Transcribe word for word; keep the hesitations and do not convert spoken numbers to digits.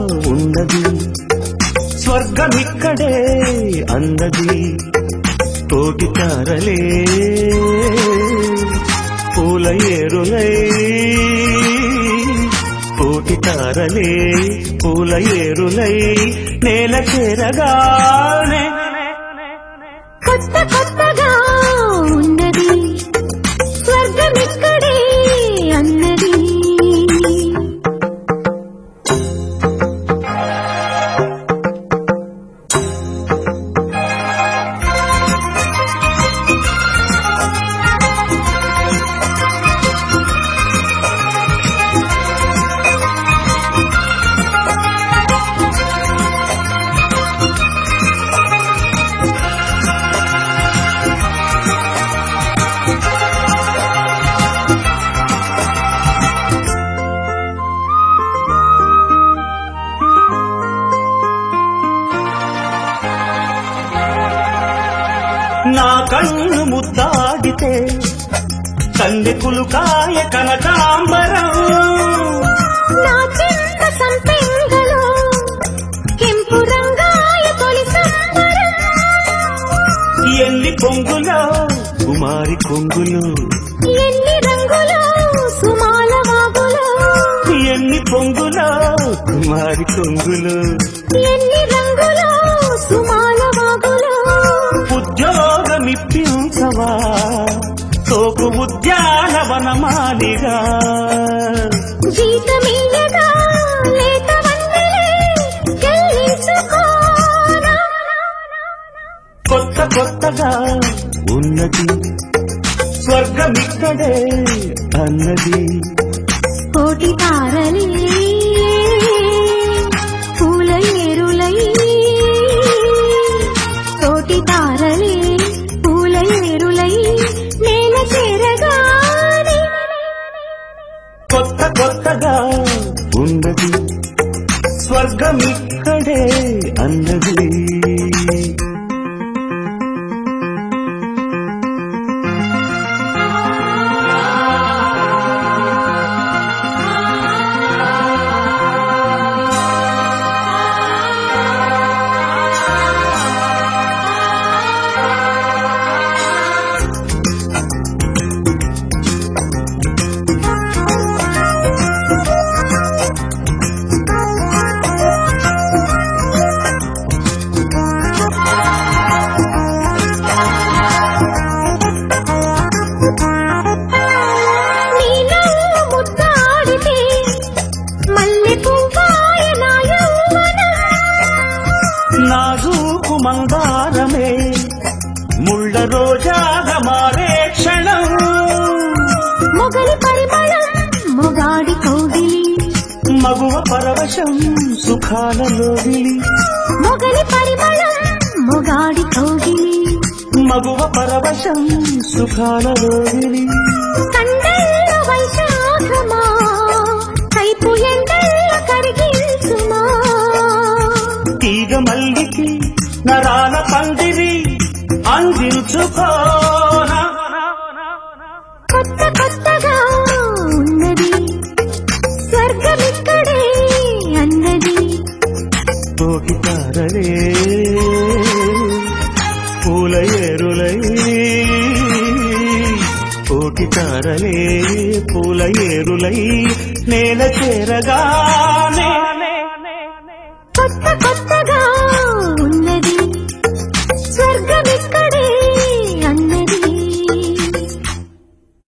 ఉన్నది స్వర్గమిక్కడే అన్నది కోటి తారలే పూల ఏరులై కోటి తారలే పూల ఏరులై నేల చేరగానే కొత్త కొత్తగా ఉన్నది స్వర్గమిక్కడే అన్నది నా కన్ను ముద్దాడితే కందెకులు కాయ కనకాంబరం నా చింత సంపెంగలో కెంపు రంగాయ తొలి సంబరం ఎన్ని పొంగులో కుమారి కొంగులు ఎన్ని రంగులో సుమాల వాగులో ఎన్ని పొంగులో కుమారి కొంగులు ఎన్ని రంగులో సుమాల వాగులో ఉద్యోగమిప్పించవా సోకు ఉద్యానవనమాలిగా జీతమియ్యగా లేత వన్నెలే చెల్లించుకోనా కొత్త కొత్తగా ఉన్నది స్వర్గమిక్కడే అన్నది కోటి తారలే పూల ఏరులై కోటి తారలే పూల ఏరులై నేల చేరగానే కొత్త కొత్తగా ఉన్నది స్వర్గమిక్కడే అన్నది నీ నవ్వు ముద్దాడితే మల్లె పువ్వాయ నా యౌవనం నాజూకు మందారమే ముళ్ళ రోజాగా మారే క్షణం మొగలి పరిమళం మొగాడి కౌగిలి మగువ పరవశం సుఖాలలోగిలి మొగలి పరిమళం మొగాడి కౌగిలి మగువ పరవశం సుఖాలలోగిలి కండల్ల వైశాఖమా కైపు ఎండల్ల కరిగించుమా తీగ మల్లికి నరాల పందిరి అందించుకోనా కొత్త కొత్తగా ఉన్నది స్వర్గమిక్కడే అన్నది కోటి తారలే పూల ఏరులై కోటి తారలే పూల ఏరులై నేల చేరగానే